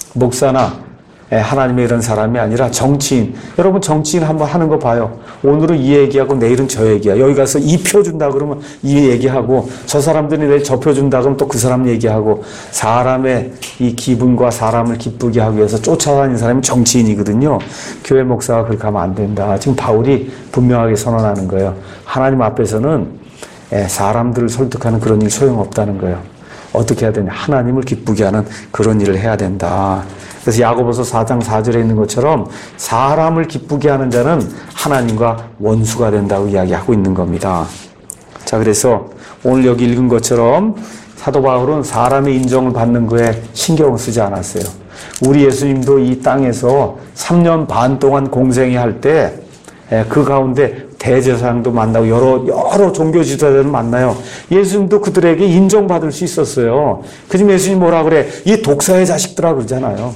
목사나 하나님의 이런 사람이 아니라 정치인. 여러분 정치인 한번 하는 거 봐요. 오늘은 이 얘기하고 내일은 저 얘기야. 여기 가서 이 표 준다 그러면 이 얘기하고 저 사람들이 내일 저 표 준다 그러면 또 그 사람 얘기하고 사람의 이 기분과 사람을 기쁘게 하기 위해서 쫓아다니는 사람이 정치인이거든요. 교회 목사가 그렇게 하면 안 된다. 지금 바울이 분명하게 선언하는 거예요. 하나님 앞에서는 사람들을 설득하는 그런 일 소용없다는 거예요. 어떻게 해야 되냐. 하나님을 기쁘게 하는 그런 일을 해야 된다. 그래서 야고보서 사 장 사 절에 있는 것처럼 사람을 기쁘게 하는 자는 하나님과 원수가 된다고 이야기하고 있는 겁니다. 자, 그래서 오늘 여기 읽은 것처럼 사도 바울은 사람의 인정을 받는 거에 신경을 쓰지 않았어요. 우리 예수님도 이 땅에서 삼 년 반 동안 공생애 할 때 그 가운데 대제사장도 만나고 여러 여러 종교 지도자들을 만나요. 예수님도 그들에게 인정받을 수 있었어요. 그지만 예수님 뭐라 그래? 이 독사의 자식들아 그러잖아요.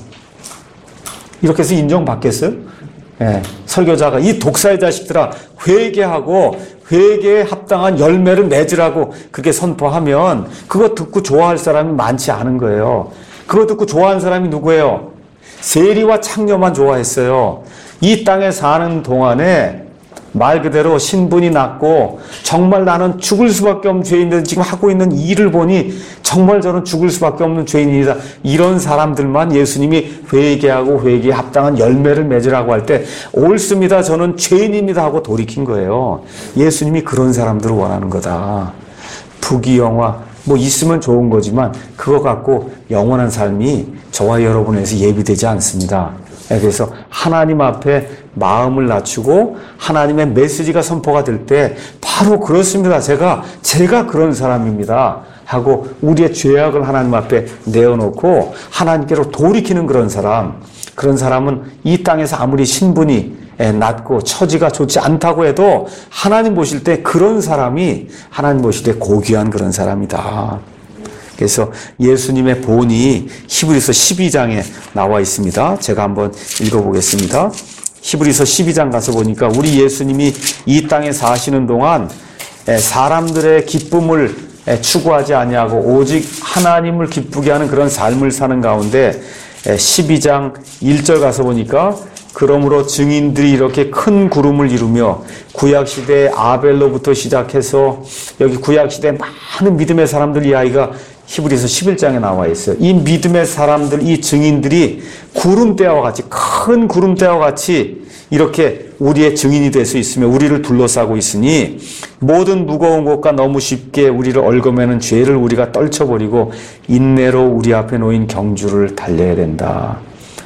이렇게 해서 인정받겠어요? 예, 설교자가 이 독사의 자식들아 회개하고 회개에 합당한 열매를 맺으라고 그렇게 선포하면 그거 듣고 좋아할 사람이 많지 않은 거예요. 그거 듣고 좋아하는 사람이 누구예요? 세리와 창녀만 좋아했어요. 이 땅에 사는 동안에 말 그대로 신분이 낮고 정말 나는 죽을 수밖에 없는 죄인인데 지금 하고 있는 일을 보니 정말 저는 죽을 수밖에 없는 죄인이다. 이런 사람들만 예수님이 회개하고 회개에 합당한 열매를 맺으라고 할 때 옳습니다. 저는 죄인입니다 하고 돌이킨 거예요. 예수님이 그런 사람들을 원하는 거다. 부귀영화 뭐 있으면 좋은 거지만 그거 갖고 영원한 삶이 저와 여러분에서 예비되지 않습니다. 그래서 하나님 앞에 마음을 낮추고 하나님의 메시지가 선포가 될 때 바로 그렇습니다. 제가 제가 그런 사람입니다 하고 우리의 죄악을 하나님 앞에 내어놓고 하나님께로 돌이키는 그런 사람, 그런 사람은 이 땅에서 아무리 신분이 낮고 처지가 좋지 않다고 해도 하나님 보실 때 그런 사람이 하나님 보실 때 고귀한 그런 사람이다. 그래서 예수님의 본이 히브리서 십이 장에 나와 있습니다. 제가 한번 읽어보겠습니다. 히브리서 십이 장 가서 보니까 우리 예수님이 이 땅에 사시는 동안 사람들의 기쁨을 추구하지 아니하고 오직 하나님을 기쁘게 하는 그런 삶을 사는 가운데 십이 장 일 절 가서 보니까 그러므로 증인들이 이렇게 큰 구름을 이루며 구약시대 아벨로부터 시작해서 여기 구약시대 많은 믿음의 사람들 이야기가 히브리서 십일 장에 나와 있어요. 이 믿음의 사람들, 이 증인들이 구름대와 같이, 큰 구름대와 같이 이렇게 우리의 증인이 될 수 있으며 우리를 둘러싸고 있으니 모든 무거운 것과 너무 쉽게 우리를 얽어매는 죄를 우리가 떨쳐버리고 인내로 우리 앞에 놓인 경주를 달려야 된다.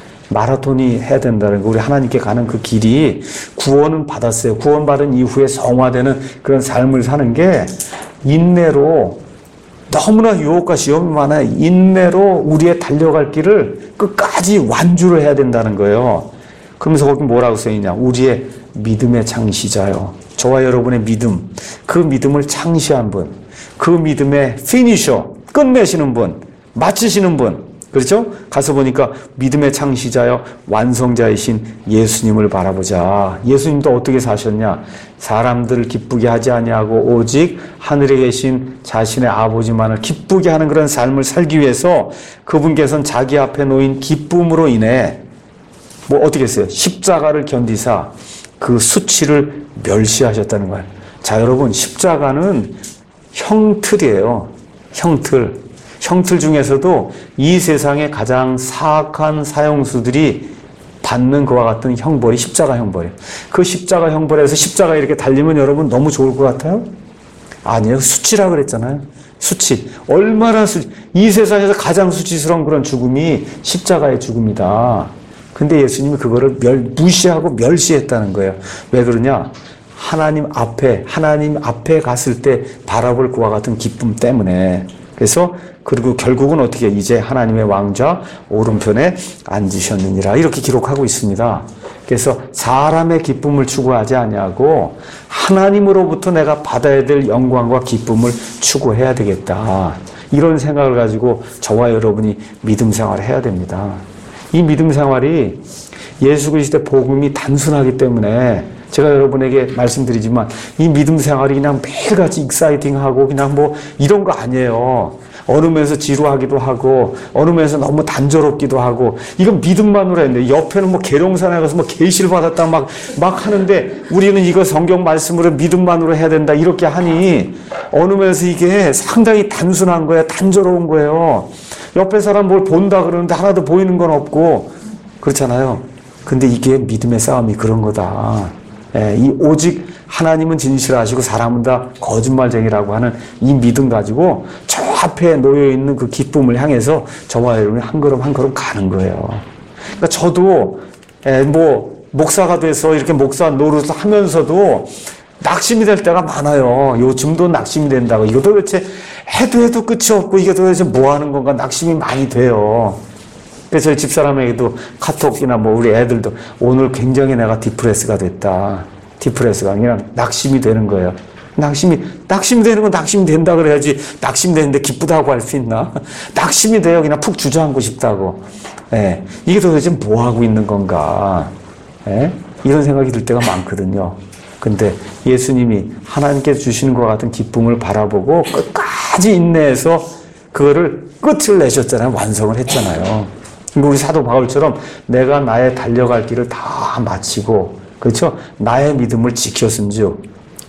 마라톤이 해야 된다는 거. 우리 하나님께 가는 그 길이 구원은 받았어요. 구원받은 이후에 성화되는 그런 삶을 사는 게 인내로, 너무나 유혹과 시험이 많아요. 인내로 우리의 달려갈 길을 끝까지 완주를 해야 된다는 거예요. 그러면서 거기 뭐라고 써있냐. 우리의 믿음의 창시자요. 저와 여러분의 믿음, 그 믿음을 창시한 분, 그 믿음의 피니셔, 끝내시는 분, 마치시는 분. 그렇죠? 가서 보니까 믿음의 창시자요 완성자이신 예수님을 바라보자. 예수님도 어떻게 사셨냐? 사람들을 기쁘게 하지 아니하고 오직 하늘에 계신 자신의 아버지만을 기쁘게 하는 그런 삶을 살기 위해서 그분께서는 자기 앞에 놓인 기쁨으로 인해 뭐 어떻게 했어요? 십자가를 견디사 그 수치를 멸시하셨다는 거예요. 자, 여러분, 십자가는 형틀이에요. 형틀. 형틀 중에서도 이 세상의 가장 사악한 사형수들이 받는 그와 같은 형벌이 십자가 형벌이에요. 그 십자가 형벌에서 십자가 이렇게 달리면 여러분 너무 좋을 것 같아요? 아니에요. 수치라 그랬잖아요. 수치. 얼마나 수, 이 세상에서 가장 수치스러운 그런 죽음이 십자가의 죽음이다. 근데 예수님이 그거를 멸, 무시하고 멸시했다는 거예요. 왜 그러냐? 하나님 앞에, 하나님 앞에 갔을 때 바라볼 그와 같은 기쁨 때문에. 그래서 그리고 결국은 어떻게 이제 하나님의 왕좌 오른편에 앉으셨느니라 이렇게 기록하고 있습니다. 그래서 사람의 기쁨을 추구하지 아니하고 하나님으로부터 내가 받아야 될 영광과 기쁨을 추구해야 되겠다. 이런 생각을 가지고 저와 여러분이 믿음 생활을 해야 됩니다. 이 믿음 생활이 예수 그리스도의 복음이 단순하기 때문에 제가 여러분에게 말씀드리지만 이 믿음 생활이 그냥 매일같이 익사이팅하고 그냥 뭐 이런 거 아니에요. 어느 면에서 지루하기도 하고 어느 면에서 너무 단조롭기도 하고 이건 믿음만으로 했는데 옆에는 뭐 계룡산에 가서 뭐 계시를 받았다 막, 막 하는데 우리는 이거 성경 말씀으로 믿음만으로 해야 된다 이렇게 하니 어느 면에서 이게 상당히 단순한 거예요. 단조로운 거예요. 옆에 사람 뭘 본다 그러는데 하나도 보이는 건 없고 그렇잖아요. 근데 이게 믿음의 싸움이 그런 거다. 예, 이 오직 하나님은 진실하시고 사람은 다 거짓말쟁이라고 하는 이 믿음 가지고 저 앞에 놓여 있는 그 기쁨을 향해서 저와 여러분이 한 걸음 한 걸음 가는 거예요. 그러니까 저도 예, 뭐 목사가 돼서 이렇게 목사 노릇을 하면서도 낙심이 될 때가 많아요. 요즘도 낙심이 된다고. 이거 도대체 해도 해도 끝이 없고 이게 도대체 뭐 하는 건가 낙심이 많이 돼요. 그래서 저희 집사람에게도 카톡이나 뭐 우리 애들도 오늘 굉장히 내가 디프레스가 됐다. 디프레스가 그냥 낙심이 되는 거예요. 낙심이, 낙심이 되는 건 낙심이 된다 그래야지 낙심이 되는데 기쁘다고 할 수 있나? 낙심이 돼요. 그냥 푹 주저앉고 싶다고. 예. 이게 도대체 뭐 하고 있는 건가? 예? 이런 생각이 들 때가 많거든요. 근데 예수님이 하나님께서 주시는 것 같은 기쁨을 바라보고 끝까지 인내해서 그거를 끝을 내셨잖아요. 완성을 했잖아요. 우리 사도 바울처럼 내가 나의 달려갈 길을 다 마치고 그렇죠? 나의 믿음을 지켰은즉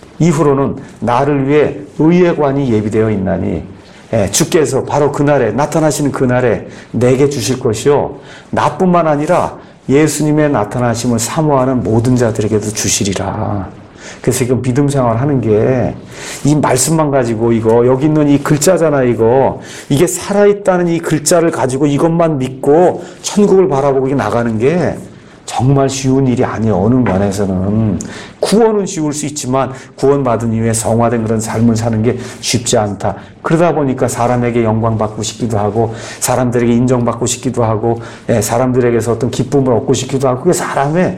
이후로는 나를 위해 의의 관이 예비되어 있나니 예, 주께서 바로 그날에 나타나시는 그날에 내게 주실 것이요 나뿐만 아니라 예수님의 나타나심을 사모하는 모든 자들에게도 주시리라. 그래서 이거 믿음 생활하는 게 이 말씀만 가지고 이거 여기 있는 이 글자잖아 이거 이게 살아있다는 이 글자를 가지고 이것만 믿고 천국을 바라보고 나가는 게 정말 쉬운 일이 아니에요. 어느 면에서는 구원은 쉬울 수 있지만 구원받은 이후에 성화된 그런 삶을 사는 게 쉽지 않다. 그러다 보니까 사람에게 영광받고 싶기도 하고 사람들에게 인정받고 싶기도 하고 사람들에게서 어떤 기쁨을 얻고 싶기도 하고 그게 사람의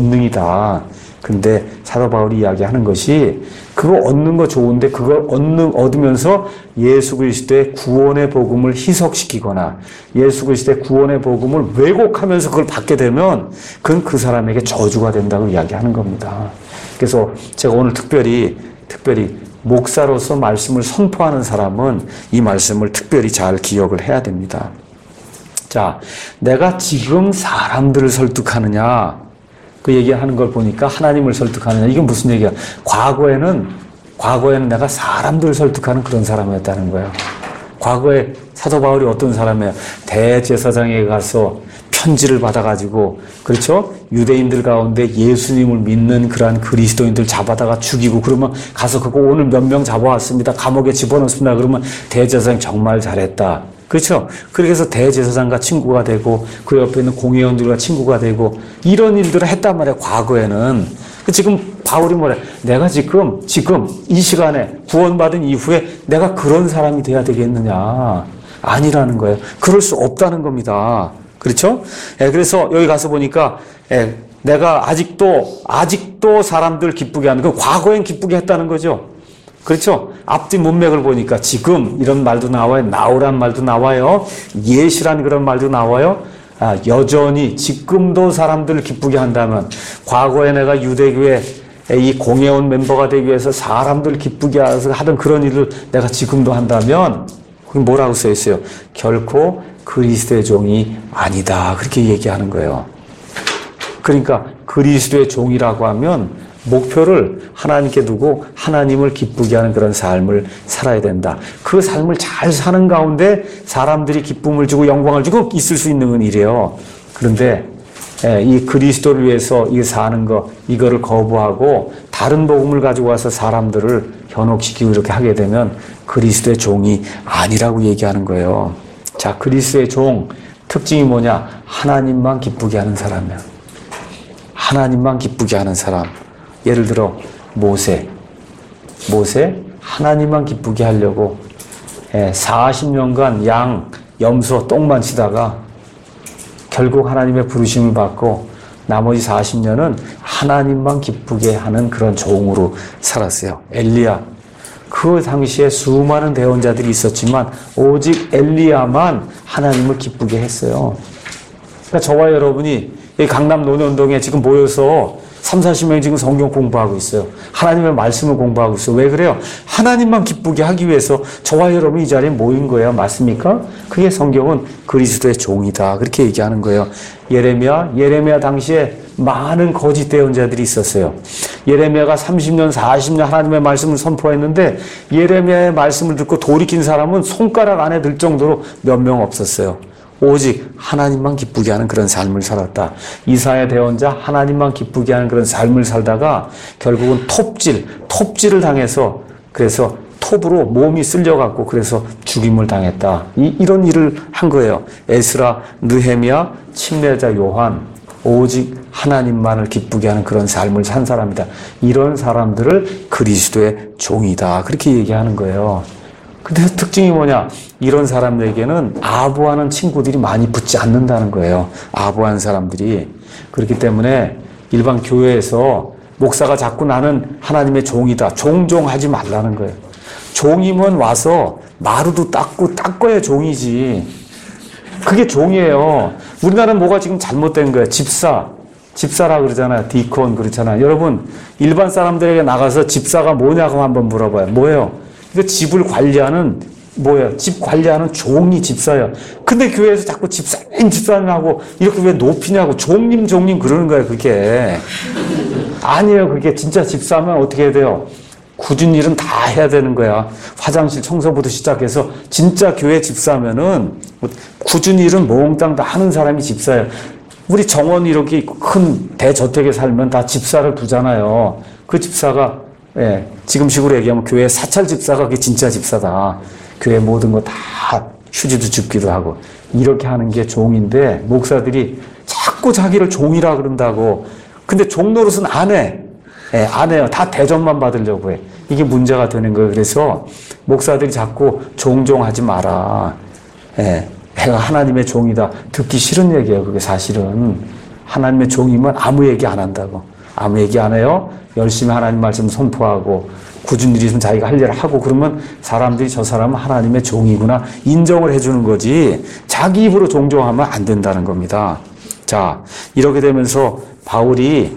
본능이다. 근데 사도 바울이 이야기하는 것이 그거 얻는 거 좋은데 그걸 얻는, 얻으면서 예수 그리스도의 구원의 복음을 희석시키거나 예수 그리스도의 구원의 복음을 왜곡하면서 그걸 받게 되면 그건 그 사람에게 저주가 된다고 이야기하는 겁니다. 그래서 제가 오늘 특별히 특별히 목사로서 말씀을 선포하는 사람은 이 말씀을 특별히 잘 기억을 해야 됩니다. 자, 내가 지금 사람들을 설득하느냐 그 얘기하는 걸 보니까 하나님을 설득하느냐. 이건 무슨 얘기야? 과거에는, 과거에는 내가 사람들을 설득하는 그런 사람이었다는 거예요. 과거에 사도 바울이 어떤 사람이에요? 대제사장에 가서 편지를 받아가지고, 그렇죠? 유대인들 가운데 예수님을 믿는 그러한 그리스도인들 잡아다가 죽이고, 그러면 가서 그거 오늘 몇 명 잡아왔습니다. 감옥에 집어넣습니다. 그러면 대제사장 정말 잘했다. 그렇죠? 그렇게 해서 대제사장과 친구가 되고, 그 옆에 있는 공회원들과 친구가 되고, 이런 일들을 했단 말이에요, 과거에는. 지금 바울이 뭐래? 내가 지금, 지금 이 시간에 구원받은 이후에 내가 그런 사람이 돼야 되겠느냐. 아니라는 거예요. 그럴 수 없다는 겁니다. 그렇죠? 예, 그래서 여기 가서 보니까, 예, 내가 아직도, 아직도 사람들 기쁘게 하는, 그 과거엔 기쁘게 했다는 거죠. 그렇죠? 앞뒤 문맥을 보니까 지금 이런 말도 나와요. 나오란 말도 나와요. 예시란 그런 말도 나와요. 아, 여전히 지금도 사람들을 기쁘게 한다면, 과거에 내가 유대교회 이 공회원 멤버가 되기 위해서 사람들 기쁘게 하던 그런 일을 내가 지금도 한다면, 그게 뭐라고 써 있어요? 결코 그리스도의 종이 아니다. 그렇게 얘기하는 거예요. 그러니까 그리스도의 종이라고 하면 목표를 하나님께 두고 하나님을 기쁘게 하는 그런 삶을 살아야 된다. 그 삶을 잘 사는 가운데 사람들이 기쁨을 주고 영광을 주고 있을 수 있는 일이에요. 그런데 이 그리스도를 위해서 이 사는 거, 이거를 거부하고 다른 복음을 가지고 와서 사람들을 현혹시키고 이렇게 하게 되면 그리스도의 종이 아니라고 얘기하는 거예요. 자, 그리스도의 종 특징이 뭐냐? 하나님만 기쁘게 하는 사람이야. 하나님만 기쁘게 하는 사람. 예를 들어 모세. 모세 하나님만 기쁘게 하려고 사십 년간 양, 염소, 똥만 치다가 결국 하나님의 부르심을 받고 나머지 사십 년은 하나님만 기쁘게 하는 그런 종으로 살았어요. 엘리야. 그 당시에 수많은 대언자들이 있었지만 오직 엘리야만 하나님을 기쁘게 했어요. 그러니까 저와 여러분이 강남 논현동에 지금 모여서 삼사십 명이 지금 성경 공부하고 있어요. 하나님의 말씀을 공부하고 있어요. 왜 그래요? 하나님만 기쁘게 하기 위해서 저와 여러분이 이 자리에 모인 거예요. 맞습니까? 그게 성경은 그리스도의 종이다. 그렇게 얘기하는 거예요. 예레미야, 예레미야 당시에 많은 거짓 대언자들이 있었어요. 예레미야가 삼십 년, 사십 년 하나님의 말씀을 선포했는데 예레미야의 말씀을 듣고 돌이킨 사람은 손가락 안에 들 정도로 몇 명 없었어요. 오직 하나님만 기쁘게 하는 그런 삶을 살았다. 이사야 대언자 하나님만 기쁘게 하는 그런 삶을 살다가 결국은 톱질, 톱질을 당해서 그래서 톱으로 몸이 쓸려갖고 그래서 죽임을 당했다. 이, 이런 일을 한 거예요. 에스라, 느헤미야, 침례자 요한 오직 하나님만을 기쁘게 하는 그런 삶을 산 사람이다. 이런 사람들을 그리스도의 종이다. 그렇게 얘기하는 거예요. 근데 특징이 뭐냐? 이런 사람들에게는 아부하는 친구들이 많이 붙지 않는다는 거예요. 아부한 사람들이. 그렇기 때문에 일반 교회에서 목사가 자꾸 나는 하나님의 종이다. 종종하지 말라는 거예요. 종이면 와서 마루도 닦고 닦아야 종이지. 그게 종이에요. 우리나라는 뭐가 지금 잘못된 거예요. 집사. 집사라 그러잖아요. 디콘 그렇잖아요. 여러분 일반 사람들에게 나가서 집사가 뭐냐고 한번 물어봐요. 뭐예요? 그 집을 관리하는 뭐예요? 집 관리하는 종이 집사예요. 근데 교회에서 자꾸 집사님 집사님 하고 이렇게 왜 높이냐고 종님 종님 그러는 거예요. 그게 아니에요. 그게 진짜 집사면 어떻게 해야 돼요? 굳은 일은 다 해야 되는 거야. 화장실 청소부터 시작해서 진짜 교회 집사면은 굳은 일은 몽땅 다 하는 사람이 집사예요. 우리 정원 이렇게 큰 대저택에 살면 다 집사를 두잖아요. 그 집사가 예, 지금식으로 얘기하면 교회 사찰 집사가 그게 진짜 집사다. 교회 모든 거 다 휴지도 줍기도 하고 이렇게 하는 게 종인데 목사들이 자꾸 자기를 종이라 그런다고. 근데 종 노릇은 안 해. 예, 안 해요. 다 대접만 받으려고 해. 이게 문제가 되는 거예요. 그래서 목사들이 자꾸 종종하지 마라. 예, 내가 하나님의 종이다. 듣기 싫은 얘기예요. 그게 사실은. 하나님의 종이면 아무 얘기 안 한다고. 아무 얘기 안 해요. 열심히 하나님 말씀 선포하고 굳은 일이 있으면 자기가 할 일을 하고 그러면 사람들이 저 사람은 하나님의 종이구나 인정을 해주는 거지 자기 입으로 종종하면 안 된다는 겁니다. 자, 이렇게 되면서 바울이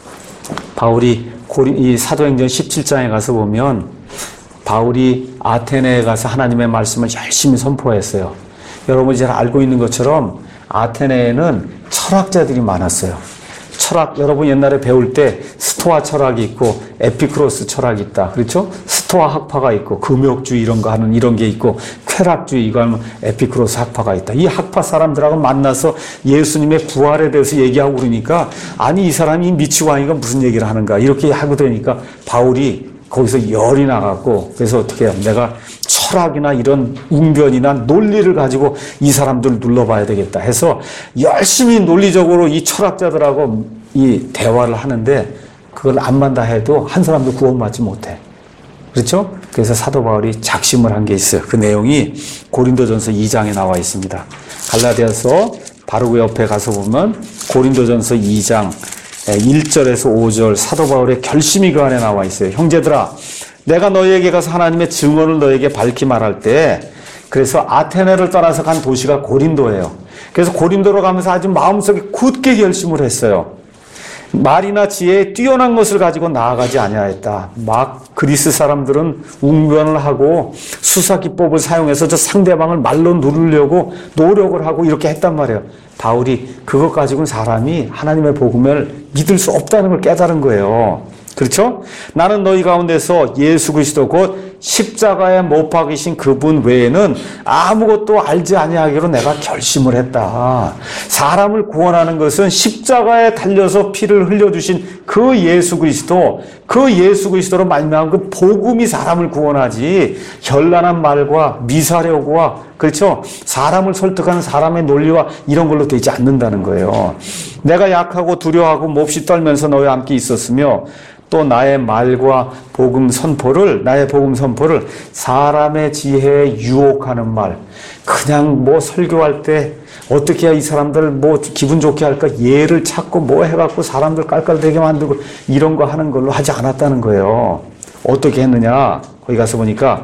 바울이 고리, 이 사도행전 십칠 장에 가서 보면 바울이 아테네에 가서 하나님의 말씀을 열심히 선포했어요. 여러분이 잘 알고 있는 것처럼 아테네에는 철학자들이 많았어요. 철학, 여러분 옛날에 배울 때 스토아 철학이 있고 에피쿠로스 철학이 있다. 그렇죠? 스토아 학파가 있고 금욕주의 이런 거 하는 이런 게 있고 쾌락주의 이거 하면 에피쿠로스 학파가 있다. 이 학파 사람들하고 만나서 예수님의 부활에 대해서 얘기하고 그러니까 아니 이 사람이 미치고 하니까 무슨 얘기를 하는가 이렇게 하고 되니까 바울이 거기서 열이 나갖고 그래서 어떻게 해요? 내가 철학이나 이런 웅변이나 논리를 가지고 이 사람들을 눌러봐야 되겠다 해서 열심히 논리적으로 이 철학자들하고 이 대화를 하는데 그걸 암만 다 해도 한 사람도 구원받지 못해. 그렇죠? 그래서 사도 바울이 작심을 한 게 있어요. 그 내용이 고린도전서 이 장에 나와 있습니다. 갈라디아서 바로 그 옆에 가서 보면 고린도전서 이 장 일 절에서 오 절 사도 바울의 결심이 그 안에 나와 있어요. 형제들아, 내가 너희에게 가서 하나님의 증언을 너희에게 밝히 말할 때, 그래서 아테네를 떠나서 간 도시가 고린도예요. 그래서 고린도로 가면서 아주 마음속에 굳게 결심을 했어요. 말이나 지혜에 뛰어난 것을 가지고 나아가지 아니하였다. 막 그리스 사람들은 웅변을 하고 수사기법을 사용해서 저 상대방을 말로 누르려고 노력을 하고 이렇게 했단 말이에요. 바울이 그것 가지고는 사람이 하나님의 복음을 믿을 수 없다는 걸 깨달은 거예요. 그렇죠? 나는 너희 가운데서 예수 그리스도 곧 십자가에 못 박이신 그분 외에는 아무것도 알지 아니하기로 내가 결심을 했다. 사람을 구원하는 것은 십자가에 달려서 피를 흘려주신 그 예수 그리스도, 그 예수 그리스도로 말미암은 그 복음이 사람을 구원하지 현란한 말과 미사려고와 그렇죠? 사람을 설득하는 사람의 논리와 이런 걸로 되지 않는다는 거예요. 내가 약하고 두려워하고 몹시 떨면서 너희와 함께 있었으며 또 나의 말과 복음 선포를 나의 복음 선포를 사람의 지혜에 유혹하는 말, 그냥 뭐 설교할 때 어떻게 해야 이 사람들 뭐 기분 좋게 할까 예를 찾고 뭐 해갖고 사람들 깔깔대게 만들고 이런 거 하는 걸로 하지 않았다는 거예요. 어떻게 했느냐? 거기 가서 보니까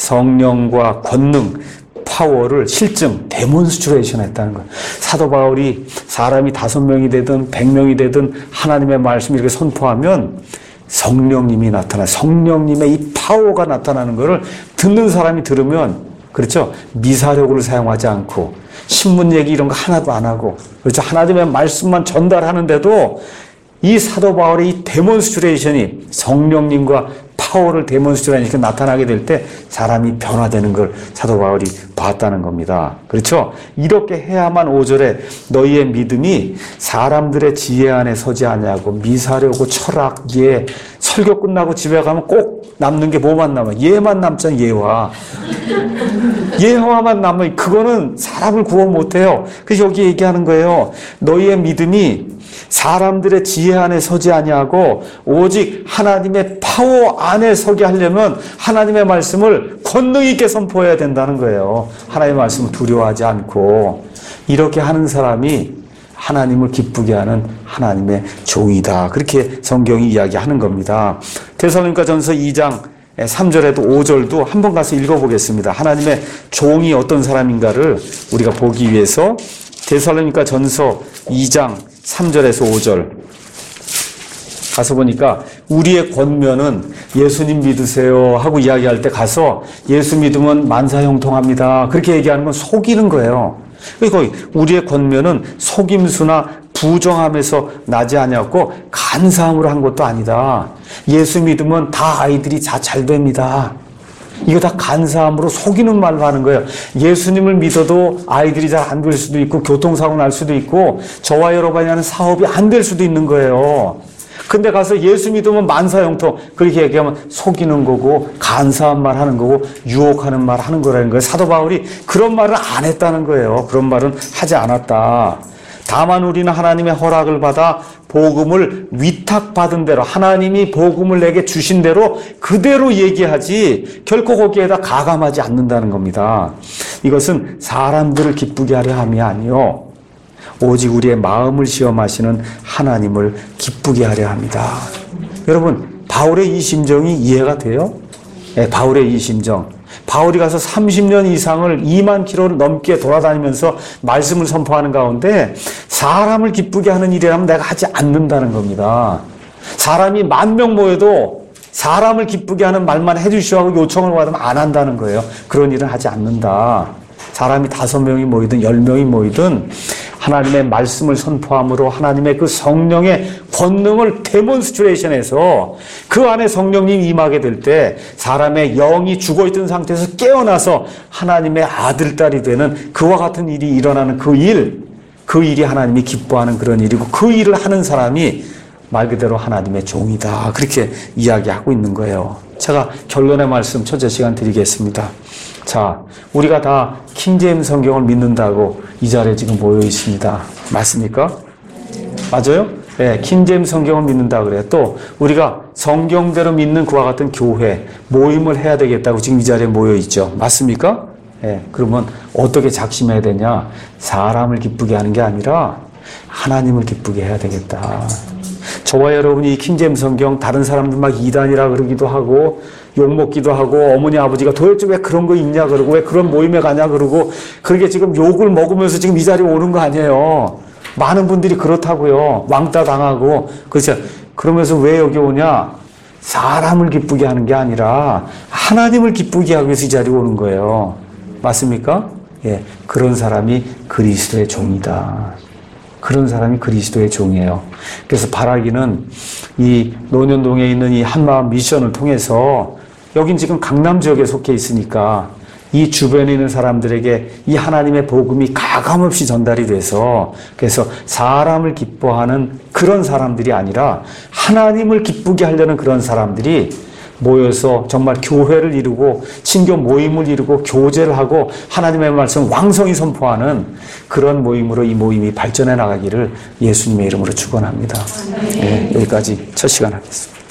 성령과 권능, 파워를 실증, 데몬스트레이션 했다는 거예요. 사도 바울이 사람이 다섯 명이 되든 백 명이 되든 하나님의 말씀을 이렇게 선포하면 성령님이 나타나, 성령님의 이 파워가 나타나는 것을 듣는 사람이 들으면, 그렇죠? 미사력을 사용하지 않고, 신문 얘기 이런 거 하나도 안 하고, 그렇죠? 하나님의 말씀만 전달하는데도 이 사도 바울의 이 데몬스트레이션이 성령님과 파워를 데몬스트레이션이 이렇게 나타나게 될 때 사람이 변화되는 걸 사도 바울이 봤다는 겁니다. 그렇죠? 이렇게 해야만 오 절에 너희의 믿음이 사람들의 지혜 안에 서지 아니하고 미사려고 철학, 예, 설교 끝나고 집에 가면 꼭 남는 게 뭐만 남아? 예만 남잖아, 예화. 예화만 남아. 그거는 사람을 구원 못해요. 그래서 여기 얘기하는 거예요. 너희의 믿음이 사람들의 지혜 안에 서지 아니하고 오직 하나님의 파워 안에 서게 하려면 하나님의 말씀을 권능 있게 선포해야 된다는 거예요. 하나님의 말씀을 두려워하지 않고 이렇게 하는 사람이 하나님을 기쁘게 하는 하나님의 종이다. 그렇게 성경이 이야기하는 겁니다. 데살로니가전서 이 장 삼 절에도 오 절도 한번 가서 읽어보겠습니다. 하나님의 종이 어떤 사람인가를 우리가 보기 위해서 데살로니가전서 이 장 삼 절에서 오 절 가서 보니까 우리의 권면은 예수님 믿으세요 하고 이야기할 때 가서 예수 믿으면 만사형통합니다. 그렇게 얘기하는 건 속이는 거예요. 그러니까 우리의 권면은 속임수나 부정함에서 나지 아니었고 간사함으로 한 것도 아니다. 예수 믿으면 다 아이들이 다 잘 됩니다. 이거 다 간사함으로 속이는 말로 하는 거예요. 예수님을 믿어도 아이들이 잘 안 될 수도 있고 교통사고 날 수도 있고 저와 여러분이 하는 사업이 안 될 수도 있는 거예요. 근데 가서 예수 믿으면 만사형통 그렇게 얘기하면 속이는 거고 간사한 말 하는 거고 유혹하는 말 하는 거라는 거예요. 사도 바울이 그런 말을 안 했다는 거예요. 그런 말은 하지 않았다. 다만 우리는 하나님의 허락을 받아 복음을 위탁받은 대로 하나님이 복음을 내게 주신 대로 그대로 얘기하지 결코 거기에다 가감하지 않는다는 겁니다. 이것은 사람들을 기쁘게 하려 함이 아니요 오직 우리의 마음을 시험하시는 하나님을 기쁘게 하려 합니다. 여러분 바울의 이 심정이 이해가 돼요? 네, 바울의 이 심정. 바울이 가서 삼십 년 이상을 이만 킬로를 넘게 돌아다니면서 말씀을 선포하는 가운데 사람을 기쁘게 하는 일이라면 내가 하지 않는다는 겁니다. 사람이 만 명 모여도 사람을 기쁘게 하는 말만 해주시오 하고 요청을 받으면 안 한다는 거예요. 그런 일은 하지 않는다. 사람이 다섯 명이 모이든 열 명이 모이든 하나님의 말씀을 선포함으로 하나님의 그 성령의 권능을 데몬스트레이션해서 그 안에 성령님이 임하게 될 때 사람의 영이 죽어있던 상태에서 깨어나서 하나님의 아들, 딸이 되는 그와 같은 일이 일어나는 그 일, 그 일이 하나님이 기뻐하는 그런 일이고 그 일을 하는 사람이 말 그대로 하나님의 종이다. 그렇게 이야기하고 있는 거예요. 제가 결론의 말씀 첫째 시간 드리겠습니다. 자, 우리가 다 킹제임스 성경을 믿는다고 이 자리에 지금 모여 있습니다. 맞습니까? 맞아요? 네, 킹제임스 성경을 믿는다 그래요. 또 우리가 성경대로 믿는 그와 같은 교회, 모임을 해야 되겠다고 지금 이 자리에 모여 있죠. 맞습니까? 네, 그러면 어떻게 작심해야 되냐? 사람을 기쁘게 하는 게 아니라 하나님을 기쁘게 해야 되겠다. 저와 여러분이 이 킹제임스 성경 다른 사람들 막 이단이라 그러기도 하고 욕먹기도 하고 어머니 아버지가 도대체 왜 그런 거 있냐 그러고 왜 그런 모임에 가냐 그러고 그렇게 지금 욕을 먹으면서 지금 이 자리에 오는 거 아니에요. 많은 분들이 그렇다고요. 왕따 당하고 그렇죠. 그러면서 왜 여기 오냐? 사람을 기쁘게 하는 게 아니라 하나님을 기쁘게 하기 위해서 이 자리에 오는 거예요. 맞습니까? 예, 그런 사람이 그리스도의 종이다. 그런 사람이 그리스도의 종이에요. 그래서 바라기는 이 논현동에 있는 이 한마음 미션을 통해서 여긴 지금 강남 지역에 속해 있으니까 이 주변에 있는 사람들에게 이 하나님의 복음이 가감없이 전달이 돼서 그래서 사람을 기뻐하는 그런 사람들이 아니라 하나님을 기쁘게 하려는 그런 사람들이 모여서 정말 교회를 이루고 친교 모임을 이루고 교제를 하고 하나님의 말씀 왕성히 선포하는 그런 모임으로 이 모임이 발전해 나가기를 예수님의 이름으로 축원합니다. 네, 여기까지 첫 시간 하겠습니다.